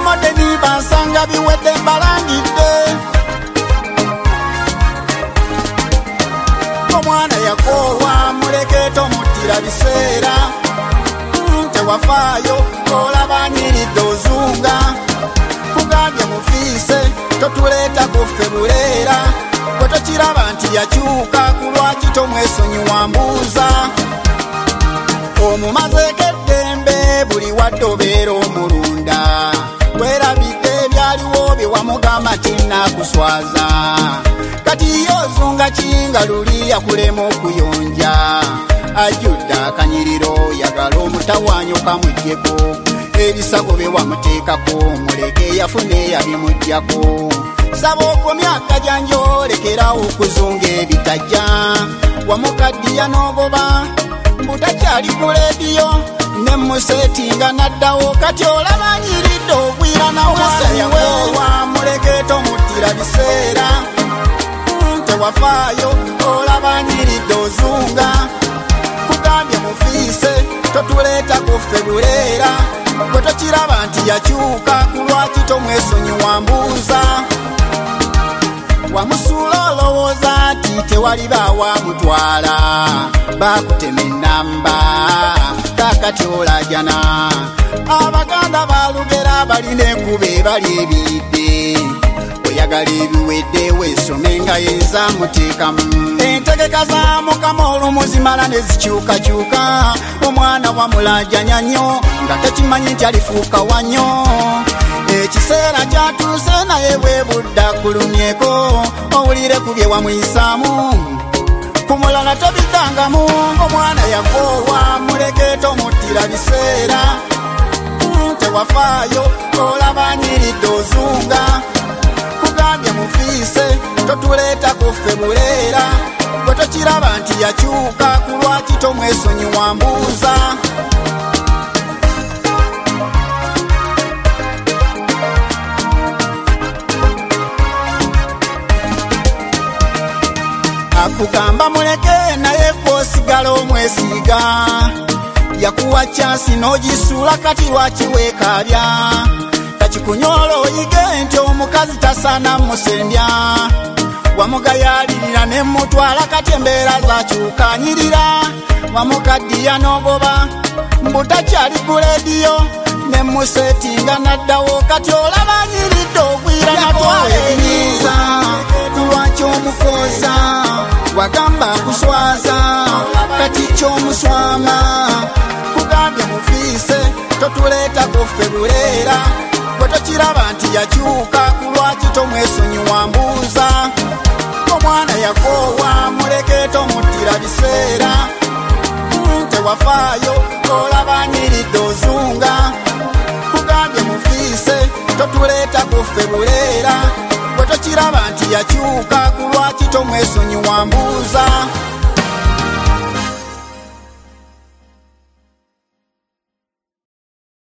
modeni bansanga biwedde mbalangidde. Omwana yakoolwa muleke tomuttira biseera. Tewafaayo olaba nyiridde ozunga. Kugambye mufiise totuleeta kuffe buleera. Bwe tokiraba nti yakyuka ku lwaki tomwesonyiwa mbuuza. Omumazeeko eddembe buli wadde obeera omulunda. Werabidde ebyaliwo bye wamugamba tinnakuswaza. Kati yozunga kinga luli yakulema okuyonja. Ajjudde akanyiriro yagala omutawaanyo kamuggyeko. Ebisago bye wamuteekako muleke yafune yabimuggyako. Saba okomya akajjanjo lekerawo okuzunga ebitajja. Wamukaddiya n'ogoba mbutakyali ku leediyo ne musetinga naddawo. Kati olaba nyiridde ogwira nawasayakowa muleke tomuttira biseera. Tewafaayo olaba nyiridde ozunga. Kugambye mufiise totuleeta kuffe buleera. Bwe tokiraba nti yakyuka ku lwaki tomwesonyiwa mbuuza. Wamusuula olowooza nti tewali baawamutwala. Baakutema ennamba kakati olajana. Abaganda balugera balina enkuba ebali ebiyidde. Oyagala ebiwedde weesome nga yeezaamuteekamu. Entegeka za Mukama olumu zimala ne zikyukakyuka. Omwana wamulajanya nnyo nga tekimanyi nti alifuuka wannyo. Ekiseera kyatuuse naye bwe budda kulumyeko. Owulire ku bye wamuyisaamu ku mulala tobiddangamu. Omwana yakoolwa muleke tomuttira biseera. Tewafaayo olaba nyiridde ozunga. Kugambye mufiise totuleeta kuffe buleera. Bwe tokiraba nti yakyuka ku lwaki tomwesonyiwa mbuuza. Akugamba muleke naye kw'osigala omwesiga. Yakuwa chansi n'ogisuula kati lwaki weekaabya. Kakikunyola oyige nti omukazi tasaana musendya. Wamugayaalirira ne mutwala kati embeera zakyuka nyirira. Wamukaddiya n'ogoba mbutakyali ku leediyo ne musetinga naddawo. Kati olaba nyiridde ogwira natwala ebinyiiza. Lwaki omukooza wagamba kuswaza kati ky'omuswama. Kugambye mufiise totuleeta kuffe buleera. Bwe tokiraba nti yakyuka ku lwaki tomwesonyiwa mbuuza. Omwana yakoolwa muleke tomuttira biseera. Tewafaayo olaba nyiridde ozunga. Kugambye mufiise totuleeta kuffe buleera. Bwe tokiraba nti yakyuka ku lwaki tomwesonyiwa mbuuza.